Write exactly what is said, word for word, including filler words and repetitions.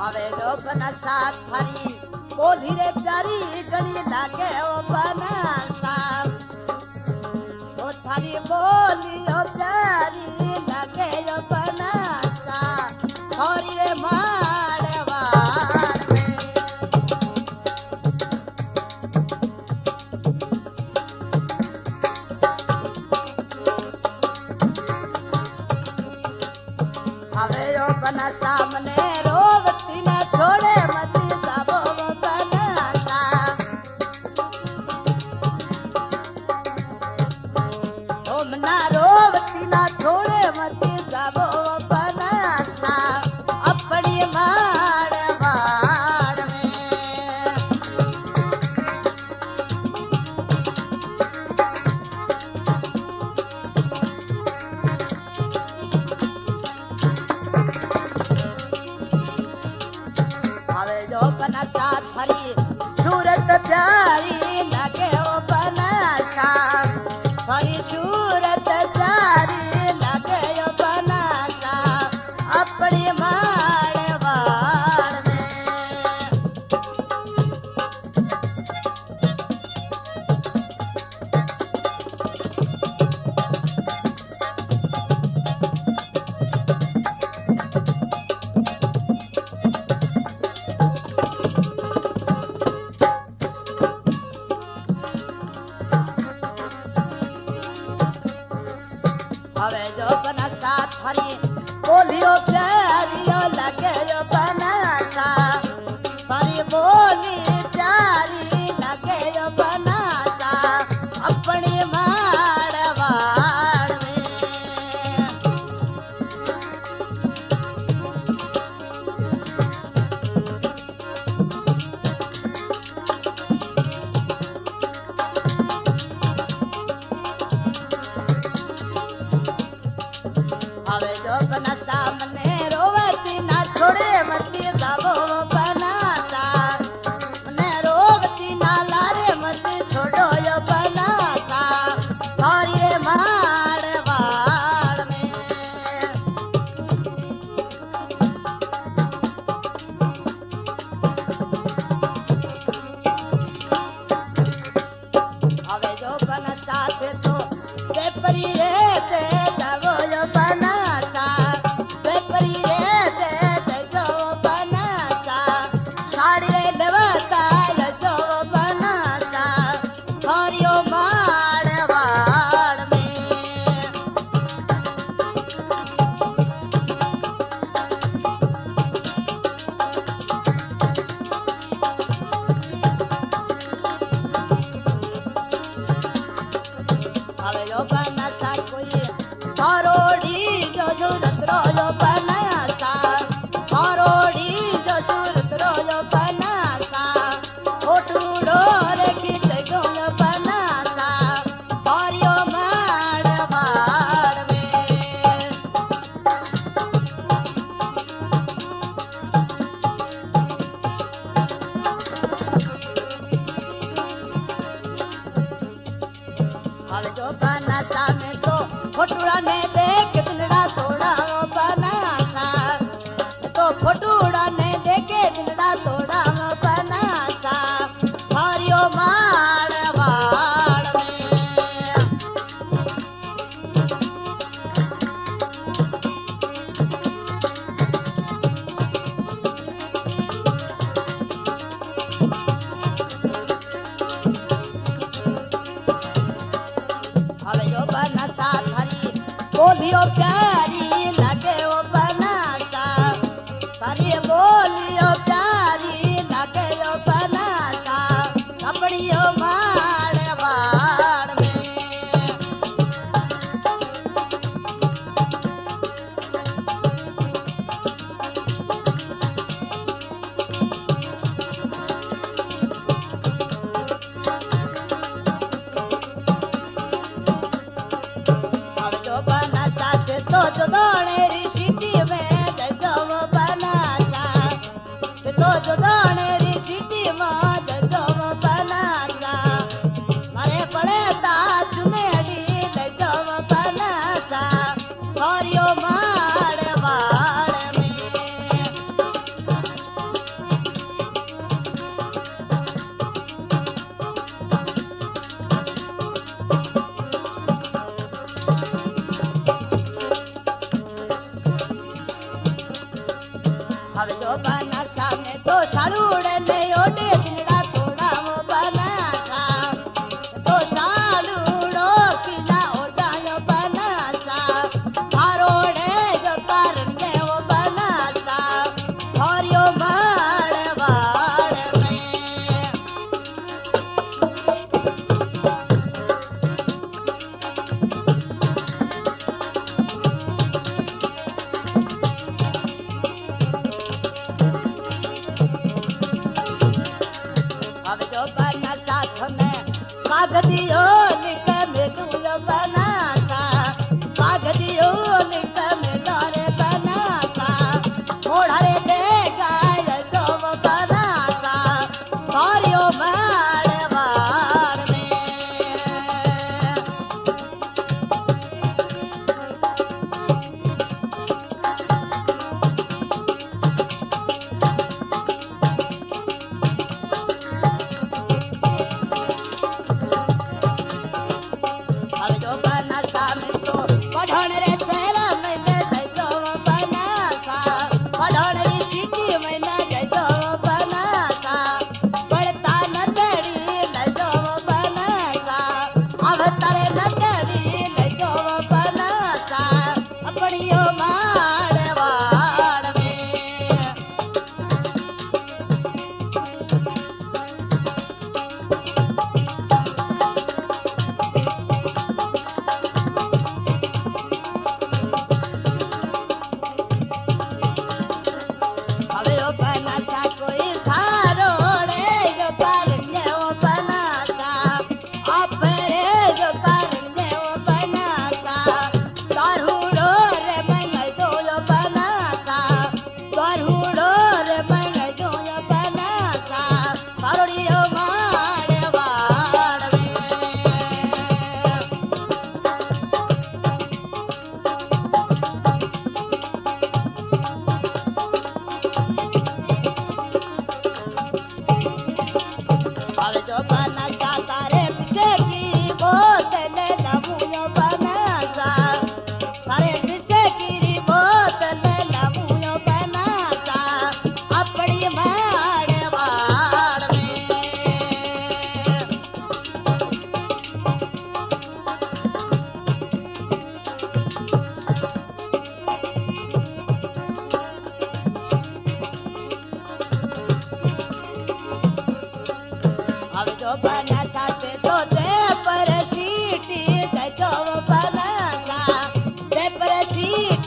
હવે જો બનાસા થારી બોલી રે પ્યારી ગણી લાગે ઓ બનાસા ઓ થારી બોલી ઓ પ્યારી લાગે ઓ બનાસા હોરી રે માડવાડ મે હવે ઓ બનાસા મને રોવતી ના છોડે મતી જાબો બનાસા ઓ મના રોવતી ના છોડે મતી જાબો બનાસા अपनी माड़वाड़ में हवे जो बनसा थारी सूरत प्यारी लगे ओ बनसा थारी सूरत प्यारी लगे ओ बनसा अपनी माड़वाड़ में हवे जो बनसा थारी बोलियो प्यारियो लगे जो बनसा थारी बोली प्यारी लगे जो बनसा अपनी माड़वाड़ में हवे जो बनसा मने रोवती ना छोड़े मती जाबो बनसा मने रोवती ना लारे मती छोड़ो यो बनसा थारी माड़वाड़ में हवे जो बनसा थे तो पेपरी रे ते जाबो यो बनसा पेपरी रे ते ते जो बनसा साड़ी रे लेवता जो बनसा हरियो माड़वाड़ में हवे जो बनसा कोई हरोड़ी जो सूरत रो जो बनसा हरोड़ी जो सूरत रो जो बनसा ओटूड़ो रे खींच गो बनसा हरियो माड़वाड़ में हवे जो बनसा में तो फोटुड़ा ने देख दिलड़ा तोड़ा ओ बनसा तो फोटुड़ा ने देखे दिलड़ा तोड़ा ओ बनसा हरियो माड़वाड़ में हवे जो बनसा थारी बोलियो प्यारी लगे ओ बनसा थारी बोलियो प्यारी लगे ओ बनसा अपनी ओ माड़वाड़ में हवे जो बनसा थे तो जो ये जो कारंजे वो बनासा दारूड़ो रे मंगल जो जो बनासा दारूड़ो रे मंगल जो जो बनासा कारोड़ियो माड़े वाड़ में अब जो बनासा तारे पिसे की बोतल लमुयो बनासा तारे पिसे की बोतल लमुयो बनासा अपनी माड़े वाड़ में अब जो बनासा ते तो दे पर सीटी ते जो बनासा दे पर सीटी